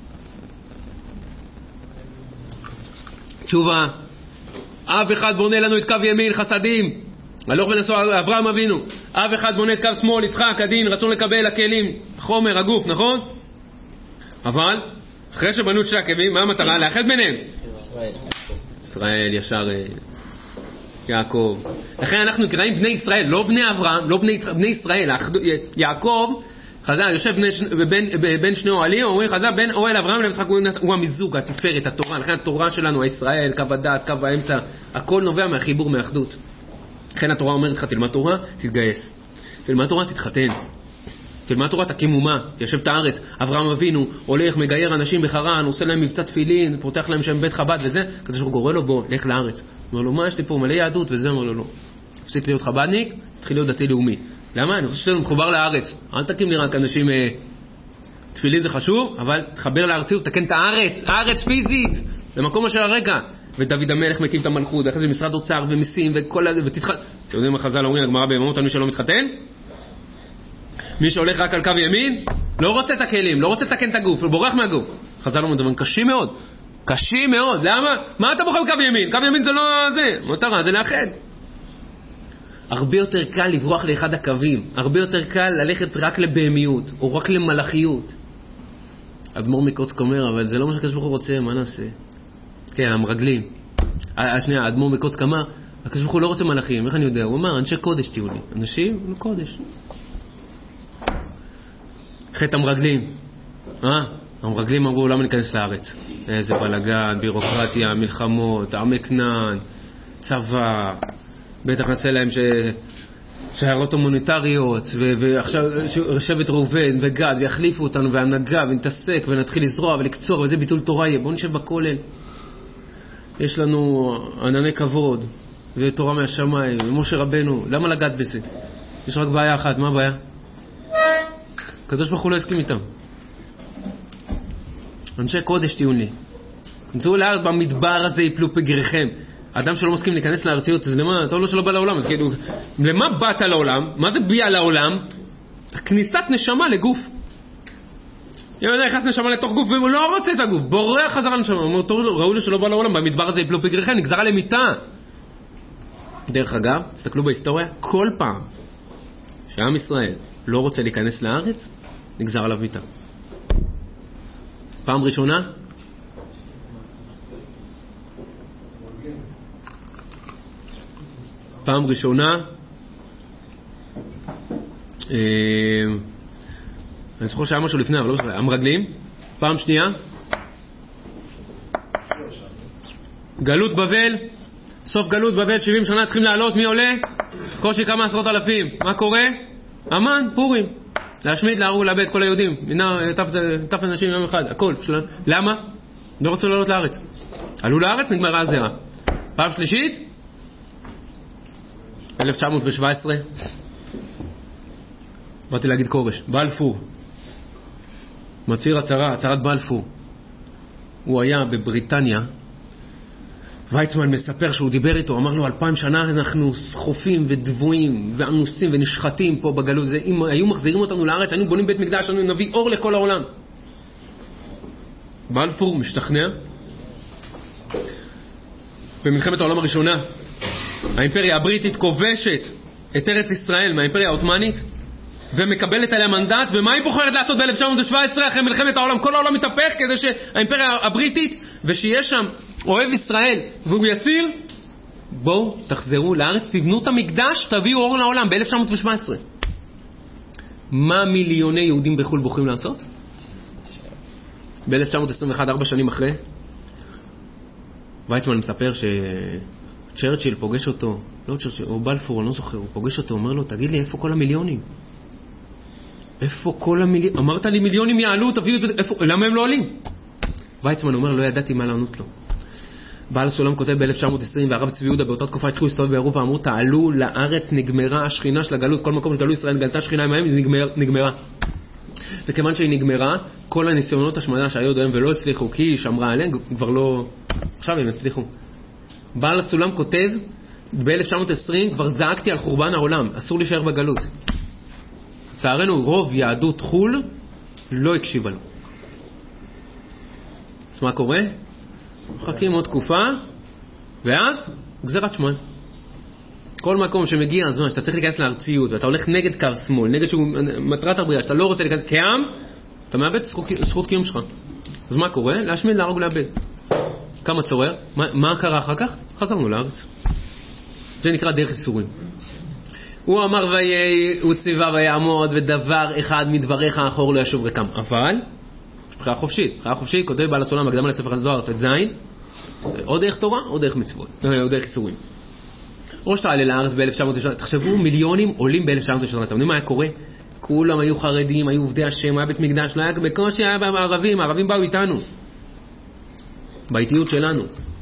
תשובה. אב אחד בונה לנו את קו ימין, חסדים. הלוך ונסוע, אברהם אבינו. אב אחד בונה את קו שמאל, יצחק, הדין, רצון לקבל הכלים, חומר, הגוף, נכון? אבל אחרי שבנו את שני הקווים, מה המטרה? לאחד ביניהם. ישראל, ישר יעקב. לכן אנחנו נקראים בני ישראל, לא בני אברהם, לא בני ישראל. יעקב, חז"ל, יושב בין שני אוהלים, אומרים חז"ל, בין אוהל אברהם ליצחק הוא המיזוג, התפארת, התורה. לכן התורה שלנו, הישראל, קו הדעת, קו האמצע, הכל נובע מהחיבור, מהאחדות. לכן התורה אומרת לך, תלמד תורה, תתגייס. תלמד תורה, תתחתן. תלמד תורה, תקים אומה, תיישב את הארץ. אברהם אבינו הולך, מגייר אנשים בחרן, עושה להם מבצע תפילין, פותח להם שם בית חב"ד וזה, כדי שהוא קורא לו, בוא, לך לארץ. אומר לו, מה יש לי פה? מלא יהדות וזה, אומר לו, לא. תפסיק להיות חב"דניק, תתחיל להיות דתי לאומי. למה? אני רוצה שתהיה מחובר לארץ. אל תקים לי רק אנשים, תפילין זה חשוב, אבל תחבר לארציות, תקן את הארץ, הארץ פיזית, למקום של הרגע. ודוד המלך מקים את המלכות, אחרי זה משרד אוצר ומיסים וכל ותתחתן. אתם יודעים מה חז"ל אומרים, הגמרא ביממות על מי שלא מתחתן? מי שהולך רק על קו ימין, לא רוצה את הכלים, לא רוצה לתקן את הגוף, הוא בורח מהגוף. חז"ל אומרים דברים קשים מאוד. קשים מאוד. למה? מה אתה בוחר בקו ימין? קו ימין זה לא זה. מטרה, זה לאחד. הרבה יותר קל לברוח לאחד הקווים. הרבה יותר קל ללכת רק לבהמיות, או רק למלאכיות. אדמו"ר מקוצק אומר, אבל זה לא מה שהקדוש ברוך הוא רוצה, מה נעשה? כן, המרגלים. השנייה, אדמו"ר מקוצק אמר, הקדוש ברוך הוא לא רוצה מלאכים, איך אני יודע? הוא אמר, אנשי קודש תהיו לי. אנשים, לא קודש. חטא המרגלים. המרגלים אמרו, למה ניכנס לארץ? איזה בלגן, בירוקרטיה, מלחמות, עמי כנען, צבא, בטח נעשה להם שיירות הומניטריות, ועכשיו שבט ראובן וגד, ויחליפו אותנו, והנהגה, ונתעסק, ונתחיל לזרוע ולקצור, וזה ביטול תורה יהיה. בואו נשב בכולל. יש לנו ענני כבוד, ותורה מהשמיים, ומשה רבנו. למה לגעת בזה? יש רק בעיה אחת, מה הבעיה? הקדוש ברוך הוא לא הסכים איתם. אנשי קודש תהיו לי. כנסו לארץ במדבר הזה יפלו פגריכם. האדם שלא מסכים להיכנס לארציות, אז למה? אתה לא שלא בא לעולם. אז כאילו, למה באת לעולם? מה זה ביע לעולם? הכניסת נשמה לגוף. אם אדם נכנס נשמה לתוך גוף והוא לא רוצה את הגוף, בורח חזרה נשמה, ראו לו שלא בא לעולם, במדבר הזה יפלו פגריכם, נגזר עליהם מיטה. דרך אגב, תסתכלו בהיסטוריה, כל פעם שעם ישראל לא רוצה להיכנס לארץ, נגזר עליו מיטה. פעם ראשונה, אני זוכר שהיה משהו לפני, אבל לא זוכר, המרגלים. פעם שנייה, גלות בבל, סוף גלות בבל, 70 שנה צריכים לעלות, מי עולה? קושי כמה עשרות אלפים. מה קורה? אמן, פורים. להשמיד, להרוג, לאבד כל היהודים. טף אנשים יום אחד, הכל. למה? לא רוצים לעלות לארץ. עלו לארץ, נגמרה הזרע. פעם שלישית, 1917, באתי להגיד כורש, בלפור. מצהיר הצהרת בלפור. הוא היה בבריטניה, ויצמן מספר שהוא דיבר איתו, אמר לו 2000 שנה אנחנו סחופים ודבויים ואנוסים ונשחטים פה בגלות. אם היו מחזירים אותנו לארץ, היינו בונים בית מקדש, היינו נביא אור לכל העולם. בלפור משתכנע. במלחמת העולם הראשונה, האימפריה הבריטית כובשת את ארץ ישראל מהאימפריה העות'מאנית, ומקבלת עליה מנדט, ומה היא בוחרת לעשות ב-1917 אחרי מלחמת העולם? כל העולם מתהפך כדי שהאימפריה הבריטית, ושיש שם אוהב ישראל, והוא יציר, בואו תחזרו לארץ, תבנו את המקדש, תביאו אור לעולם, ב-1917. מה מיליוני יהודים בחו"ל בוחרים לעשות? ב-1921, 4 שנים אחרי, ויצמן מספר שצ'רצ'יל פוגש אותו, לא צ'רצ'יל, או בלפור, אני לא זוכר, הוא פוגש אותו, אומר לו, תגיד לי, איפה כל המיליונים? איפה כל המיליונים? אמרת לי מיליונים יעלו, תביאו, למה הם לא עולים? ויצמן אומר, לא ידעתי מה לענות לו. בעל הסולם כותב ב-1920, והרב צבי יהודה באותה תקופה התחילו להסתובב באירופה, אמרו, תעלו לארץ, נגמרה השכינה של הגלות, כל מקום שגלו ישראל גלתה שכינה עמהם, היא נגמרה. וכיוון שהיא נגמרה, כל הניסיונות השמדה שהיו עד היום ולא הצליחו, כי היא שמרה עליהם, כבר לא... עכשיו הם הצליחו. בעל הסולם כותב, ב-1920 כבר זעקתי על חורבן העולם, אסור להישאר בגלות. לצערנו, רוב יהדות חול לא הקשיבה לו. אז מה קורה? מחכים עוד תקופה, ואז גזירת שמיים. כל מקום שמגיע הזמן שאתה צריך להיכנס לארציות, ואתה הולך נגד קו שמאל, נגד מטרת הבריאה, שאתה לא רוצה להיכנס כעם, אתה מאבד זכות קיום שלך. אז מה קורה? להשמיד, להרוג, לאבד. כמה צורר? מה קרה אחר כך? חזרנו לארץ. זה נקרא דרך איסורים. הוא אמר הוא ציווה ויעמוד, ודבר אחד מדבריך האחור לא ישוב ריקם. אבל, בחירה חופשית. בחירה חופשית, כותב בעל הסולם הקדמה לספר הזוהר, ט"ז, או דרך תורה, או דרך מצוות, או דרך איסורים. או שאתה עלה לארץ ב-1919, תחשבו, מיליונים עולים ב-1919, אתם יודעים מה היה קורה? כולם היו חרדים, היו עובדי השם, היה בית מקדש, לא היה בקושי, היה בערבים, הערבים באו איתנו. באיטיות שלנו.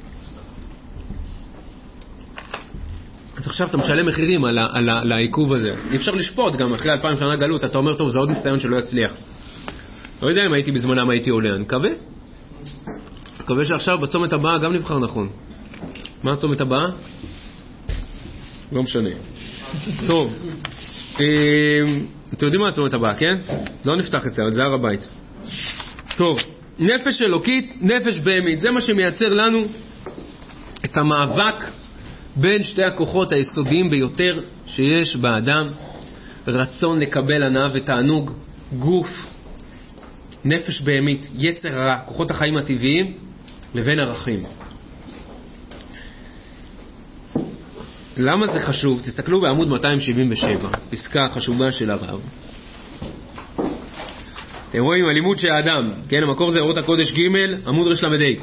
אז עכשיו אתה משלם מחירים על העיכוב הזה. אי אפשר לשפוט גם אחרי 2000 שנה גלות, אתה אומר, טוב, זה עוד ניסיון שלא יצליח. לא יודע אם הייתי בזמנם הייתי עולה, אני מקווה שעכשיו בצומת הבאה גם נבחר נכון. מה הצומת הבאה? לא משנה. טוב. אתם יודעים מה הצומת הבאה, כן? לא נפתח את זה, אבל זה הר הבית. טוב. נפש אלוקית, נפש בהמית, זה מה שמייצר לנו את המאבק בין שתי הכוחות היסודיים ביותר שיש באדם, רצון לקבל הנאה ותענוג, גוף, נפש בהמית, יצר הרע, כוחות החיים הטבעיים, לבין ערכים. למה זה חשוב? תסתכלו בעמוד 277, פסקה חשובה של הרב. אתם רואים הלימוד של האדם, כן, המקור זה אורות הקודש ג' עמוד רשלמדי.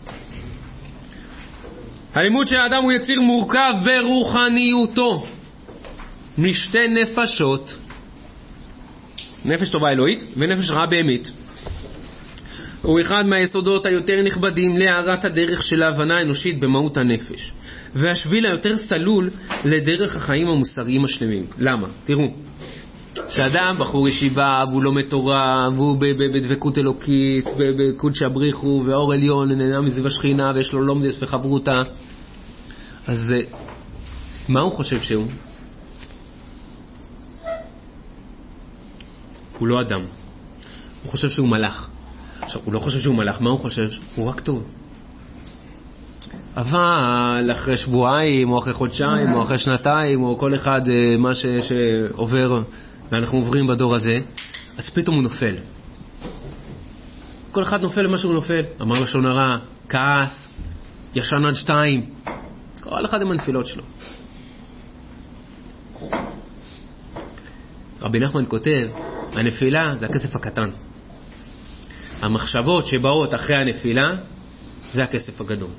הלימוד של האדם הוא יציר מורכב ברוחניותו משתי נפשות, נפש טובה אלוהית ונפש רעה בהמית. הוא אחד מהיסודות היותר נכבדים להארת הדרך של ההבנה האנושית במהות הנפש, והשביל היותר סלול לדרך החיים המוסריים השלמים. למה? תראו, שאדם בחור ישיבה והוא לומד תורה והוא בדבקות אלוקית, בקודש הבריחו ואור עליון נהנה מזיו השכינה ויש לו לומדס וחברותה, אז מה הוא חושב שהוא? הוא לא אדם. הוא חושב שהוא מלאך. עכשיו, הוא לא חושב שהוא מלאך, מה הוא חושב? הוא רק טוב. אבל אחרי שבועיים, או אחרי חודשיים, או אחרי שנתיים, או כל אחד מה שעובר, ואנחנו עוברים בדור הזה, אז פתאום הוא נופל. כל אחד נופל למה שהוא נופל. אמר לשון הרע, כעס, ישן עד 2. כל אחד עם הנפילות שלו. רבי נחמן כותב, הנפילה זה הכסף הקטן. המחשבות שבאות אחרי הנפילה זה הכסף הגדול.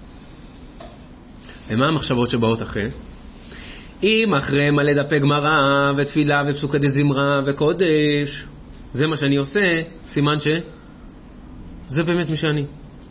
ומה המחשבות שבאות אחרי? אם אחרי מלא דפי גמרא ותפילה ופסוקי דזמרה וקודש, זה מה שאני עושה, סימן זה באמת מי שאני.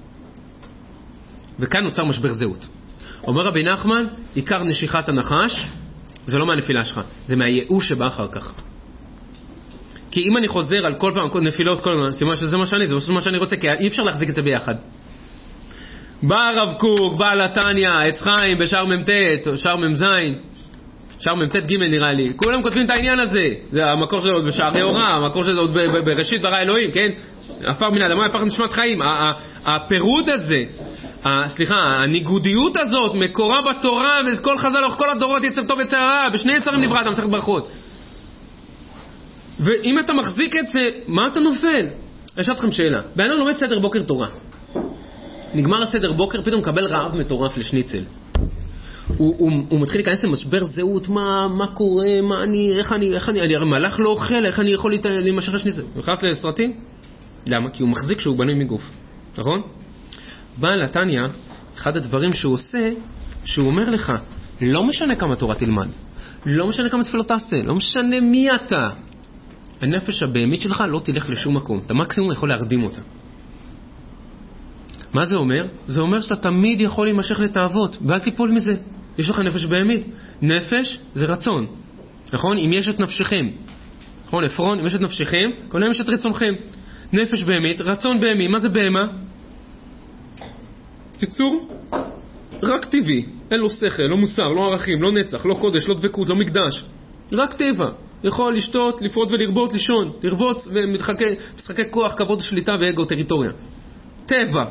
וכאן נוצר משבר זהות. אומר רבי נחמן, עיקר נשיכת הנחש זה לא מהנפילה שלך, זה מהייאוש שבא אחר כך. כי אם אני חוזר על כל פעם כל נפילות, כל סימן שזה מה שאני, זה מה שאני רוצה, כי אי אפשר להחזיק את זה ביחד. בא הרב קוק, בא לתניה, עץ חיים בשער ממתת, שער ממזין, שער ממתת ג' נראה לי, כולם כותבים את העניין הזה. זה המקור שלו בשערי אורה, המקור שלו בראשית ברא אלוהים, כן? עפר מן האדמה, הפך נשמת חיים. הפירוד הזה, הניגודיות הזאת, מקורה בתורה, וכל חז"ל, כל הדורות יצר טוב יצר רע, בשני יצרים נברא, אתה מסכת ברכות. ואם אתה מחזיק את זה, מה אתה נופל? אני אשאל אתכם שאלה. באדם לומד סדר בוקר תורה. נגמר הסדר בוקר, פתאום מקבל רעב מטורף לשניצל. הוא מתחיל להיכנס למשבר זהות, מה קורה, איך אני מלאך לא אוכל, איך אני יכול להימשך לשניצל? הוא נכנס לסרטים? למה? כי הוא מחזיק שהוא בנוי מגוף. נכון? בא לתניה, אחד הדברים שהוא עושה, שהוא אומר לך, לא משנה כמה תורה תלמד, לא משנה כמה תפילות תעשה, לא משנה מי אתה, הנפש הבהמית שלך לא תלך לשום מקום. אתה מקסימום יכול להרדים אותה. מה זה אומר? זה אומר שאתה תמיד יכול להימשך לתאוות, ואל תיפול מזה. יש לך נפש בהמית. נפש זה רצון. נכון? אם יש את נפשכם. נכון? אפרון, אם יש את נפשכם, כל היום יש את רצונכם. נפש בהמית, רצון בהמי. מה זה בהמה? קיצור, רק טבעי. אין לו שכל, לא מוסר, לא ערכים, לא נצח, לא קודש, לא דבקות, לא מקדש. רק טבע. יכול לשתות, לפרוט ולרבות, לישון, לרבוץ ומשחקי כוח, כבוד, שליטה ואגו, טריטוריה. טבע.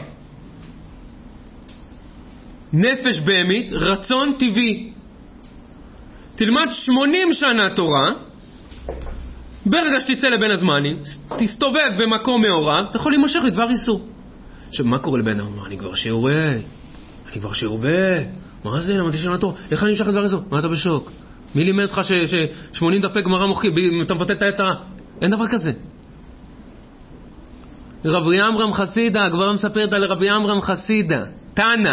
נפש בהמית, רצון טבעי. תלמד 80 שנה תורה, ברגע שתצא לבין הזמנים, תסתובב במקום מעורב, אתה יכול להימשך לדבר איסור. עכשיו, מה קורה לבן אדם? אני כבר שיעור ב'. מה זה? למדתי שנה תורה. איך אני נמשך לדבר איסור? מה אתה בשוק? מי לימד אותך ש80 דפי גמרא מוחקים, אתה מבטל את היצרה? אין דבר כזה. רבי עמרם חסידה, הגמרא מספרת על רבי עמרם חסידה, תנא.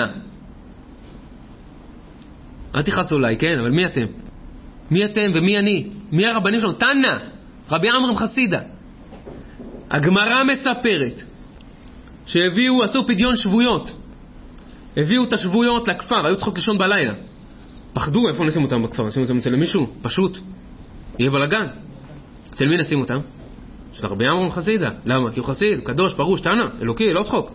אל תכעסו אולי, כן, אבל מי אתם? מי אתם ומי אני? מי הרבנים שלנו? תנא, רבי עמרם חסידה. הגמרא מספרת שהביאו, עשו פדיון שבויות. הביאו את השבויות לכפר, היו צריכות לישון בלילה. פחדו, איפה נשים אותם בכפר? נשים אותם אצל מישהו? פשוט. יהיה בלגן. אצל מי נשים אותם? של רבי עמרם חסידה. למה? כי הוא חסיד, קדוש, פרוש, תנא, אלוקי, לא צחוק.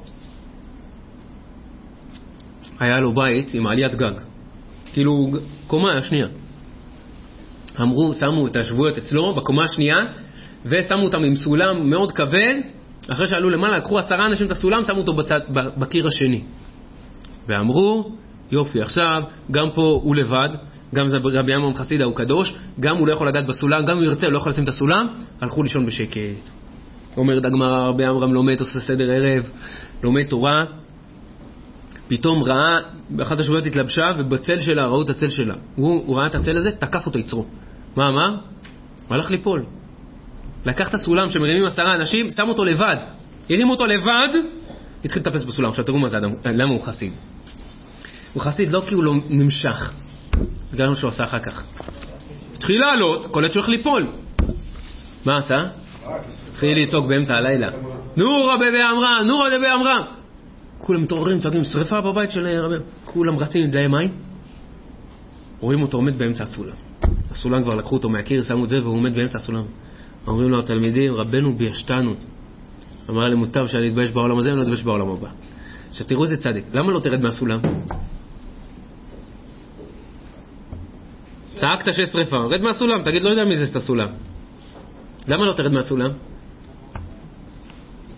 היה לו בית עם עליית גג. כאילו, קומה השנייה. אמרו, שמו את השבויות אצלו בקומה השנייה, ושמו אותם עם סולם מאוד כבד. אחרי שעלו למעלה, לקחו 10 אנשים את הסולם, שמו אותו בקיר השני. ואמרו, יופי, עכשיו, גם פה הוא לבד, גם זה רבי עמרם חסידה הוא קדוש, גם הוא לא יכול לגעת בסולם, גם הוא ירצה, הוא לא יכול לשים את הסולם, הלכו לישון בשקט. אומרת הגמרא, רבי עמרם לומד, עושה סדר ערב, לומד תורה, פתאום ראה, באחת השבועות התלבשה, ובצל שלה, ראו את הצל שלה. הוא ראה את הצל הזה, תקף אותו יצרו. מה אמר? הוא הלך ליפול. לקח את הסולם שמרימים 10 אנשים, שם אותו לבד. הרים אותו לבד, התחיל לטפס בסולם. עכשיו תראו מה זה אדם, למה הוא חסיד? הוא חסיד לא כי הוא לא נמשך, בגלל מה שהוא עשה אחר כך. התחיל לעלות, קולט שהוא הולך ליפול. מה עשה? התחיל לצעוק באמצע הלילה. נו רבי אמרה, נו רבי אמרה. כולם מתעוררים, צועקים, שריפה בבית של רבי. כולם רצים עם דלי מים. רואים אותו עומד באמצע הסולם. הסולם כבר לקחו אותו מהקיר, שמו את זה והוא עומד באמצע הסולם. אומרים לו התלמידים, רבנו ביישתנו. אמר לי, מוטב שאני אתבייש בעולם הזה, אני לא אתבייש בעולם הבא. עכשיו תראו איזה צדיק. למה לא תרד מהסולם? צעקת שיש שריפה, רד מהסולם, תגיד, לא יודע מי זה את הסולם. למה לא תרד מהסולם?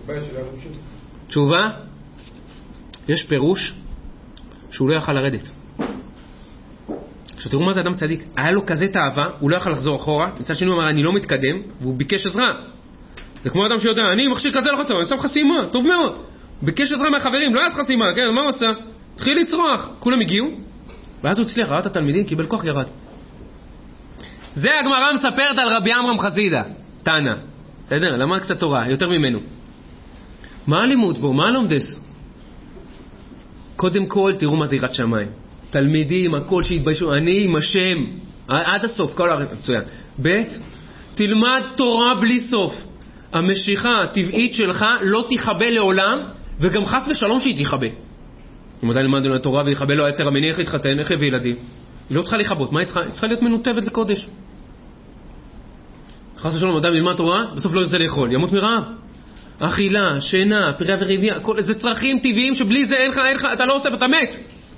תשובה, יש פירוש שהוא לא יכל לרדת. עכשיו תראו מה זה אדם צדיק, היה לו כזה תאווה, הוא לא יכל לחזור אחורה, מצד שני הוא אמר אני לא מתקדם, והוא ביקש עזרה. זה כמו אדם שיודע, אני מכשיר כזה לא חסר, אני שם חסימה, טוב מאוד. ביקש עזרה מהחברים, לא היה חסימה, כן, מה הוא עשה? התחיל לצרוח, כולם הגיעו, ואז הוא הצליח, ראה את התלמידים, קיבל כוח, ירד. זה הגמרא מספרת על רבי עמרם חסידה, תנא. בסדר? למד קצת תורה, יותר ממנו. מה הלימוד בו? מה לומדס? קודם כל, תראו מה זה יראת שמיים. תלמידים, הכל שהתביישו, אני עם השם, עד הסוף, כל הרב, מצוין. ב' תלמד תורה בלי סוף. המשיכה הטבעית שלך לא תיחבא לעולם, וגם חס ושלום שהיא תיחבא. אם עדיין למד תורה ויחבא לו היצר המיני, איך יתחתן, איך יביא ילדים? היא לא צריכה להיחבות, מה היא צריכה? היא צריכה להיות מנותבת לקודש. חס ושלום, אדם ילמד תורה, בסוף לא ירצה לאכול, ימות מרעב. אכילה, שינה, פריה ורבייה, זה צרכים טבעיים שבלי זה אין לך, אתה לא עושה ואתה מת.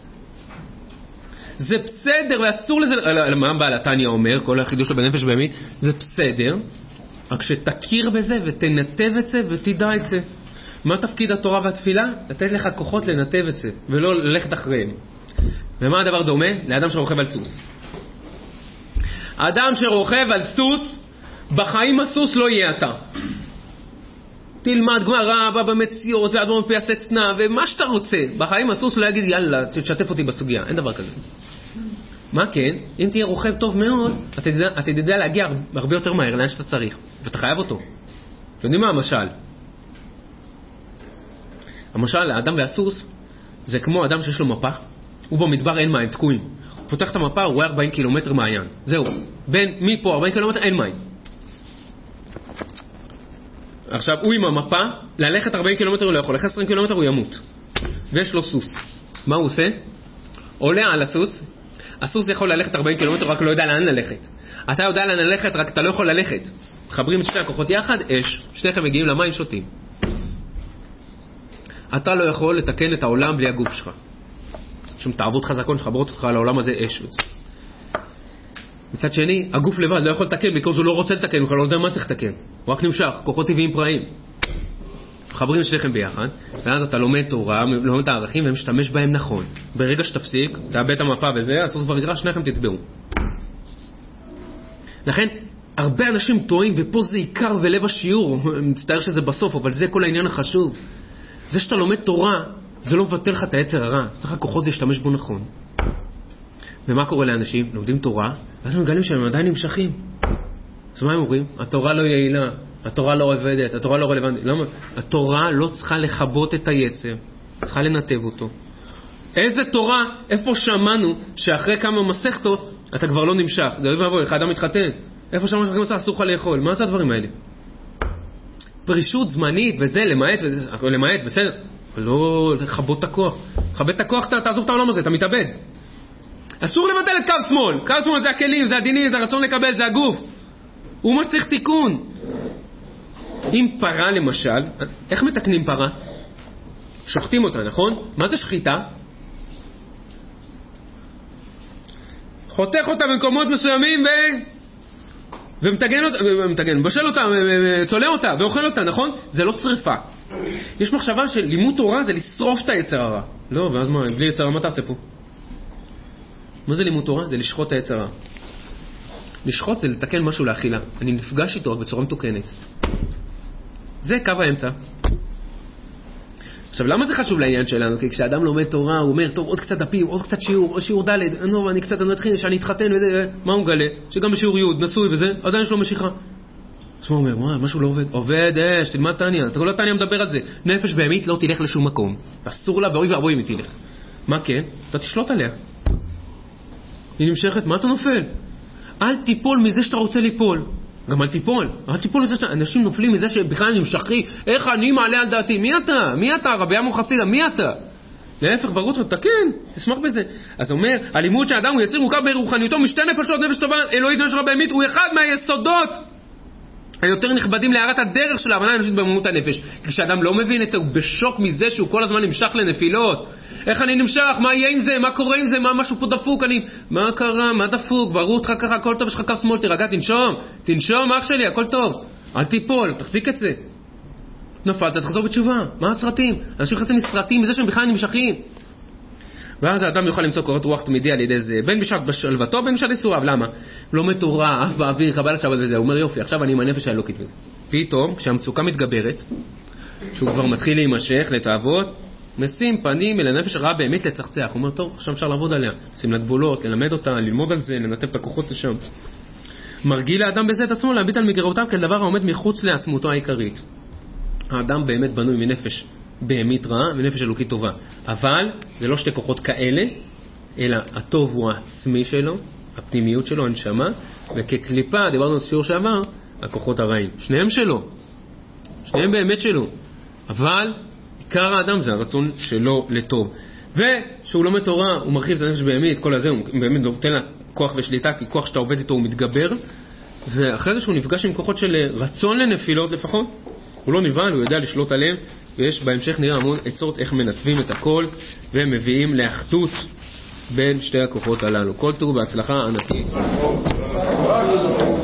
זה בסדר, ואסור לזה, מה בעל התניא אומר, כל החידוש שלו בנפש בהמית, זה בסדר, רק שתכיר בזה ותנתב את זה ותדע את זה. מה תפקיד התורה והתפילה? לתת לך כוחות לנתב את זה, ולא ללכת אחריהם. ומה הדבר דומה? לאדם שרוכב על סוס. האדם שרוכב על סוס, בחיים הסוס לא יהיה אתה. תלמד גמרא, בבא מציאות, ואדמו"ר מפי צנע, ומה שאתה רוצה. בחיים הסוס לא יגיד, יאללה, תשתף אותי בסוגיה. אין דבר כזה. מה כן? אם תהיה רוכב טוב מאוד, אתה תדע להגיע הרבה יותר מהר לאן שאתה צריך, ואתה חייב אותו. אתם יודעים מה המשל? המשל, האדם והסוס, זה כמו אדם שיש לו מפה, הוא במדבר אין מים, תקועים. הוא פותח את המפה, הוא רואה 40 קילומטר מעיין. זהו. בין מפה 40 קילומטר אין מים. עכשיו, הוא עם המפה, ללכת 40 קילומטר הוא לא יכול, ללכת 20 קילומטר הוא ימות. ויש לו סוס. מה הוא עושה? עולה על הסוס. הסוס יכול ללכת 40 קילומטר, רק לא יודע לאן ללכת. אתה יודע לאן ללכת, רק אתה לא יכול ללכת. מחברים את שתי הכוחות יחד, אש. שניכם מגיעים למים, שותים. אתה לא יכול לתקן את העולם בלי הגוף שלך. שום תעבוד חזקון, חברות אותך על העולם הזה, אש. מצד שני, הגוף לבד לא יכול לתקן, בגלל שהוא לא רוצה לתקן, הוא לא יודע מה צריך לתקן. הוא רק נמשך, כוחות טבעיים פראים. מחברים את שניכם ביחד, ואז אתה לומד תורה, לומד את הערכים, ומשתמש בהם נכון. ברגע שתפסיק, תאבד את המפה וזה, הסוס כבר יגרע, שניכם תטבעו. לכן, הרבה אנשים טועים, ופה זה עיקר ולב השיעור, מצטער שזה בסוף, אבל זה כל העניין החשוב. זה שאתה לומד תורה, זה לא מבטל לך את היצר הרע, צריך כוחות להשתמש בו נכון. ומה קורה לאנשים? לומדים תורה, ואז הם מגלים שהם עדיין נמשכים. אז מה הם אומרים? התורה לא יעילה, התורה לא עובדת, התורה לא רלוונטית. למה? התורה לא צריכה לחבות את היצר, צריכה לנתב אותו. איזה תורה? איפה שמענו שאחרי כמה מסכתות אתה כבר לא נמשך? זה אוי ואבוי, אחד אדם מתחתן. איפה שמענו שאחרי מסכת אסור לך לאכול? מה זה הדברים האלה? פרישות זמנית וזה, למעט, בסדר. לא לחבות את הכוח. לחבט את הכוח, תעזוב את העולם הזה, אתה מתאבד. אסור לבטל את קו שמאל. קו שמאל זה הכלים, זה הדינים, זה הרצון לקבל, זה הגוף. הוא מה שצריך תיקון. אם פרה למשל, איך מתקנים פרה? שוחטים אותה, נכון? מה זה שחיטה? חותך אותה במקומות מסוימים ומתגן אותה, בשל אותה, צולה אותה ואוכל אותה, נכון? זה לא שריפה. יש מחשבה של לימוד תורה זה לשרוף את היצר הרע. לא, ואז מה? בלי יצר הרע מה תעשה פה? מה זה לימוד תורה? זה לשחוט את היצר הרע. לשחוט זה לתקן משהו לאכילה. אני נפגש איתו בצורה מתוקנת. זה קו האמצע. עכשיו, למה זה חשוב לעניין שלנו? כי כשאדם לומד תורה, הוא אומר, טוב, עוד קצת דפים, עוד קצת שיעור, או שיעור ד', אני קצת, אני אתחיל, שאני אתחתן וזה, מה הוא מגלה? שגם בשיעור י' נשוי וזה, עדיין יש לו משיכה. אז הוא אומר, מה, משהו לא עובד? עובד, תלמד תניא. אתה לא תניא מדבר על זה. נפש בהמית לא תלך לשום מקום. אסור לה, ואוי ואבוי אם היא תלך. מה כן? אתה תשלוט עליה. היא נמשכת, מה אתה נופל? אל תיפול מזה שאתה רוצה ליפול. גם אל תיפול מזה שאתה... אנשים נופלים מזה שבכלל נמשכי. איך אני מעלה על דעתי? מי אתה? מי אתה? רבי עמרם חסידה, מי אתה? להפך, ברור, תקן, תשמח בזה. אז אומר, הלימוד שהאדם הוא יציר מורכב ברוחניותו משתי נפשות, נפש טובה, אלוהית נפש רע בהמית, הוא אחד מהיסודות היותר נכבדים להארת הדרך של ההבנה האנושית במהות הנפש. כשאדם לא מבין את זה, הוא בשוק מזה שהוא כל הזמן נמשך לנפילות. איך אני נמשך? מה יהיה עם זה? מה קורה עם זה? מה משהו פה דפוק? מה קרה? מה דפוק? ברור אותך ככה, הכל טוב, יש לך קו שמאל, תירגע, תנשום, אח שלי, הכל טוב. אל תיפול, תחזיק את זה. נפלת, תחזור בתשובה. מה הסרטים? אנשים חסים מסרטים מזה שהם בכלל נמשכים. ואז האדם יוכל למצוא קורת רוח תמידי על ידי זה, בין בשעת בשלוותו, בין בשעת איסוריו. למה? לא מטורף, אף באוויר, קבלת שבת וזה. הוא אומר יופי, עכשיו אני עם הנפש האלוקית וזה. פתאום, כשהמצוקה מתגברת, שהוא כבר מתחיל להימשך, לתאוות, משים פנים אל הנפש הרעה באמת לצחצח. הוא אומר, טוב, עכשיו אפשר לעבוד עליה. שים לה גבולות, ללמד אותה, ללמוד על זה, לנתב את הכוחות לשם. מרגיל האדם בזה את עצמו להביט על מגרעותיו כדבר העומד מחוץ לעצמותו העיקרית. האדם באמת בנוי מנפש בהמית רעה ונפש אלוקית טובה. אבל זה לא שתי כוחות כאלה, אלא הטוב הוא העצמי שלו, הפנימיות שלו, הנשמה, וכקליפה, דיברנו על שיעור שעבר, הכוחות הרעים. שניהם שלו. שניהם באמת שלו. אבל עיקר האדם זה הרצון שלו לטוב. ושהוא לומד תורה, הוא מרחיב את הנפש בהמית, כל הזה, הוא באמת נותן לה כוח ושליטה, כי כוח שאתה עובד איתו הוא מתגבר. ואחרי זה שהוא נפגש עם כוחות של רצון לנפילות לפחות, הוא לא נבהל, הוא יודע לשלוט עליהם, ויש בהמשך נראה המון עצות איך מנתבים את הכל, והם מביאים לאחדות בין שתי הכוחות הללו. כל טוב בהצלחה ענקית.